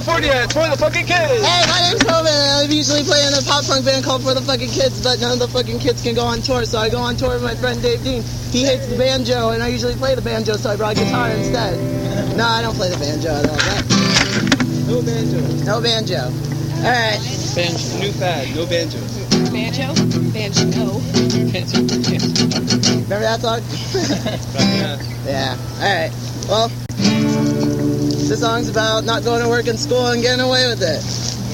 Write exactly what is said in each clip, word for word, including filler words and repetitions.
California. It's for the fucking kids. Hey, my name's Hoban. I usually play in a pop punk band called For the Fucking Kids, but none of the fucking kids can go on tour, so I go on tour with my friend Dave Dean. He hates the banjo, and I usually play the banjo, so I brought guitar instead. No, I don't play the banjo at all. That... No banjo. No banjo. All right. Banjo. New fad. No banjo. Banjo? Banjo. Remember that song? Yeah. Yeah. All right. Well, this song's about not going to work in school and getting away with it.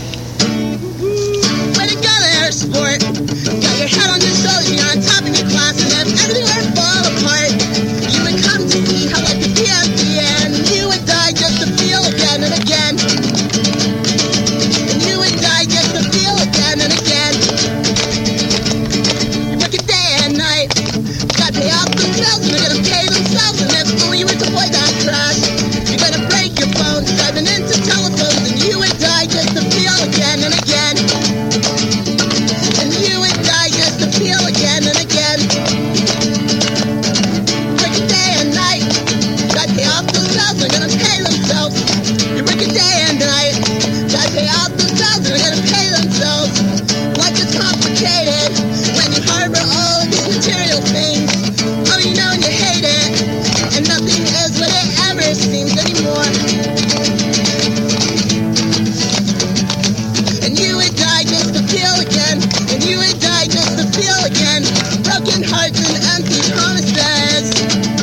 When you go there, sport, got your head on your shoulders, you're on top of your class, and if everything were to fall apart, you would come to see how like the P M P, and you would die just to feel again and again. And you would die just to feel again and again. You work it day and night, gotta pay off the bills, and they're gonna pay themselves, and if school you were to play that trash, you're gonna break your bones, driving into telephones, and you would die just to feel again and again. And you would die just to feel again and again. Working day and night, gotta pay off those bills, they're gonna pay themselves. You're working day and night, gotta pay off those bills, they're gonna pay themselves. Life is complicated when you harbor all of these material things. Oh, you know and you hate it, and nothing is what it ever seems anymore. And you would die just to feel again, and you would die just to feel again. Broken hearts and empty promises.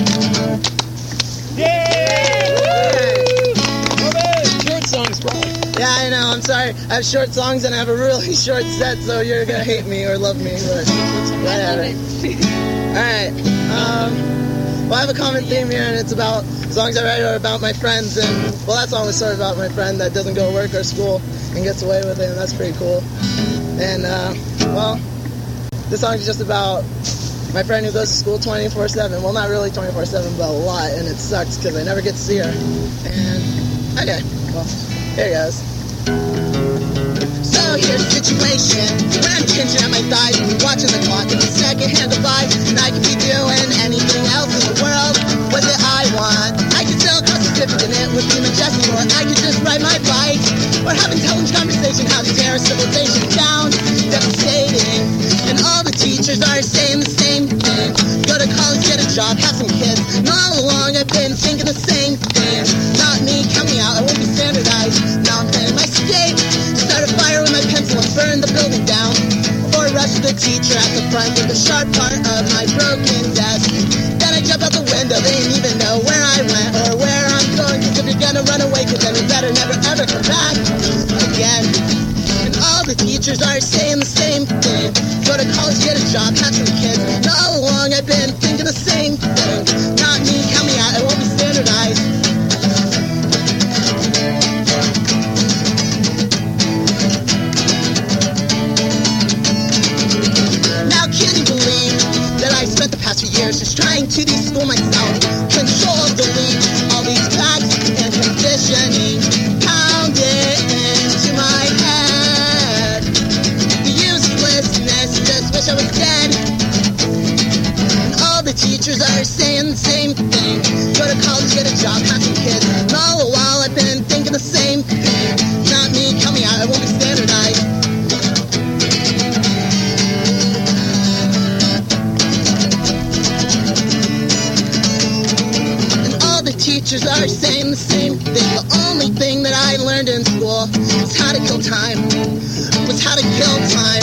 Short songs, bro. Yeah, I know, I'm sorry. I have short songs and I have a really short set, so you're gonna hate me or love me, but whatever. Alright, um, well, I have a common theme here, and it's about songs I write are about my friends, and, well, that song was sort of about my friend that doesn't go to work or school and gets away with it, and that's pretty cool. And, uh, well, this song is just about my friend who goes to school twenty-four seven. Well, not really twenty-four seven, but a lot, and it sucks because I never get to see her. And, okay, well, here it goes. So here's the situation, when I'm cringing at my thighs, watching the clock in the second hand of five, and I could be doing anything else in the world, what that I want. I could sell a car certificate and it would be majestic, or I could just ride my bike, or have intelligent conversation, how to tear civilization down, devastating. And all the teachers are saying the same thing, go to college, get a job, have some kids, and all along I've been thinking the same thing. Not me, coming out, I won't be standardized, now I'm planning my escape, start a fire with my pencil and burn the building down, or rush to the teacher at the front with the sharp part of my broken desk. Then I jump out the window, they didn't even know where I went or where I'm going, cause if you're gonna run away, cause then you better never ever come back again. And all the teachers are saying the same thing, go to college, get a job, have some kids, and all along I've been thinking the same thing. Not me, count me out, I won't be standardized. Now can you believe that I spent the past few years just trying to de-school myself, control, delete all these facts and conditioning, pound it into my head. The uselessness, just wish I was dead. And all the teachers are saying the same thing, go to college, get a job, have some kids, and all the while I've been thinking the same thing. Not me, count me out, I won't be standardized. Teachers are saying the same thing. The only thing that I learned in school was how to kill time. Was how to kill time.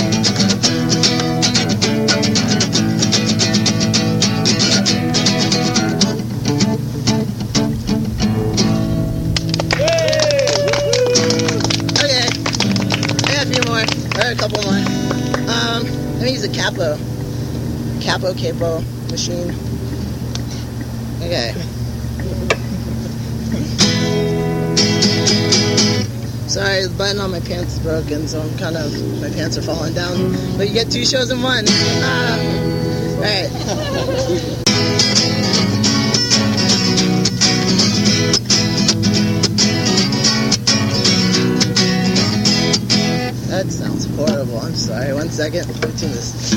Okay, I got a few more. I got a couple more. Um, let me use a capo. Capo capo machine. Okay. Sorry, the button on my pants is broken, so I'm kind of, my pants are falling down. But you get two shows in one. Ah. Alright. That sounds horrible. I'm sorry. One second. Let me tune this.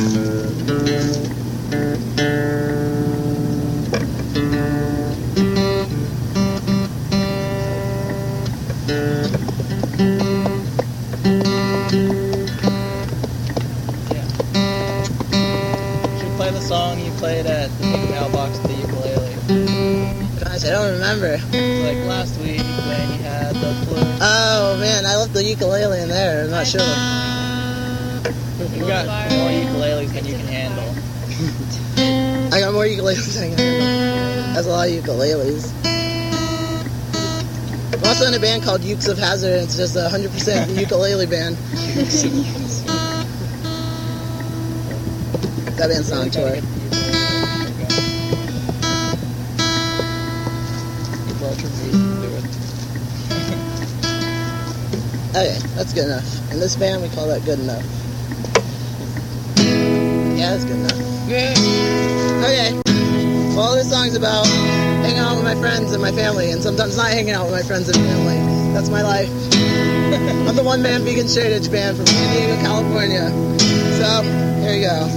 remember. Like last week when you had the flu. Oh man, I left the ukulele in there. I'm not sure. You got more ukuleles than you can handle. I got more ukuleles than I can handle. That's a lot of ukuleles. I'm also in a band called Ukes of Hazard. It's just a one hundred percent ukulele band. That band's not on tour. Okay, that's good enough. In this band, we call that good enough. Yeah, that's good enough. Okay. Well, this song's about hanging out with my friends and my family, and sometimes not hanging out with my friends and family. That's my life. I'm the one-man vegan straight edge band from San Diego, California. So, here you go.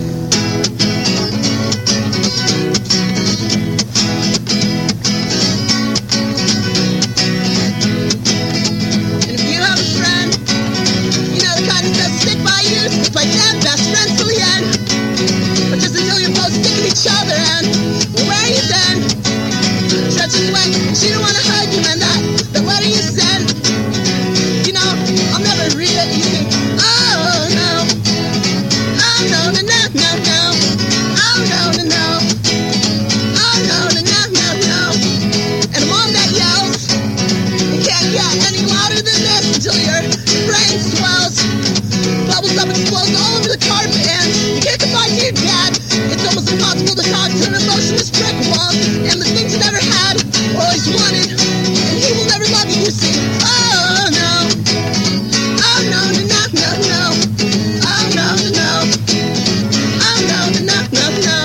She don't wanna hug you, man. That the letter you send, you know, I'll never read it. You think, oh no, oh no, no, no, no, no, oh no, no, no, oh no, no, no, no, no. And a mom that yells, you can't get any louder than this until your brain swells, bubbles up, explodes all over the carpet, and you can't confide to your dad. It's almost impossible to talk to an emotionless brick wall, and the things you never had. Always wanted, and he will never love you, you see. Oh no, oh no, no, no, no, no, oh no, no, no, oh no, no, no, no, no.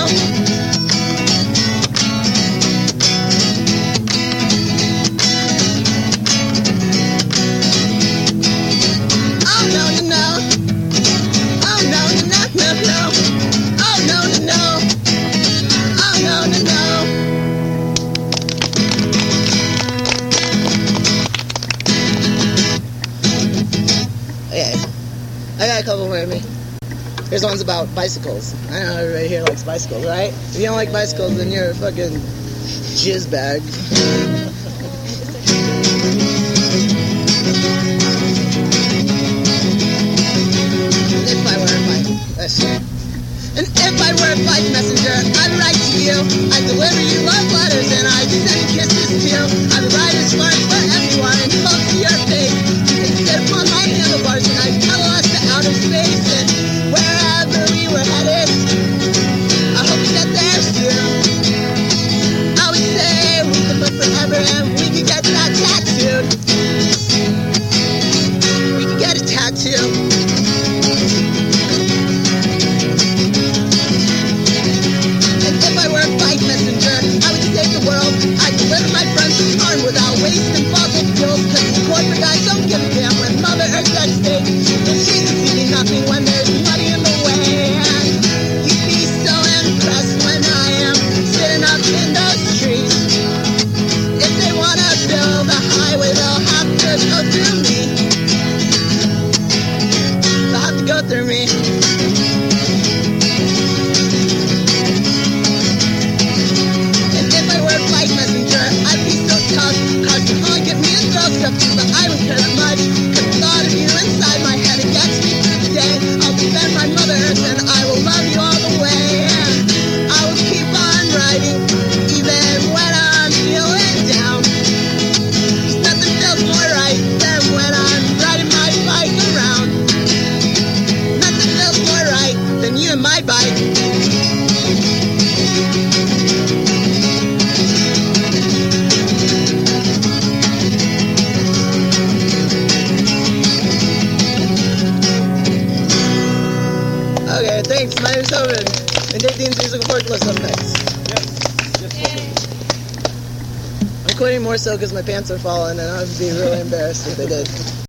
Oh no, no, no, oh no, no, no, no, no, oh no, no, no, oh no, no, no. Okay, I got a couple more of me. Here's one's about bicycles. I know everybody here likes bicycles, right? If you don't like bicycles, then you're a fucking jizz bag. If I were a bike, that's it. And if I were a bike messenger, I'd write to you. I'd deliver you love letters and I'd send kisses too. I'd write a spark for everyone and close to your face. You'd sit upon my handlebars and I'd tell us to outer space. And wherever we were headed, I hope we get there soon. I would say we could live forever and we could get that tattooed. We could get a tattoo. I'd deliver my friends to farm without wasting fossil fuels. Cause these corporate guys don't give a damn when Mother Earth's at stake. And she's receiving nothing when there's money in the way. And you'd be so impressed when I am sitting up in those trees. If they wanna build a highway, they'll have to go through me. They'll have to go through me. But I would care that much. Cause the thought of you inside my head, it gets me through the day. I'll defend my Mother Earth and I will love you all the way. And I will keep on writing, even when I'm feeling down. Cause nothing feels more right than when I'm riding my bike around. Nothing feels more right than you and my bike. Okay, thanks. My name's Tobin. And Dave Dean's Musical Forklift up next. I'm quitting more so because my pants are falling and I would be really embarrassed if they did.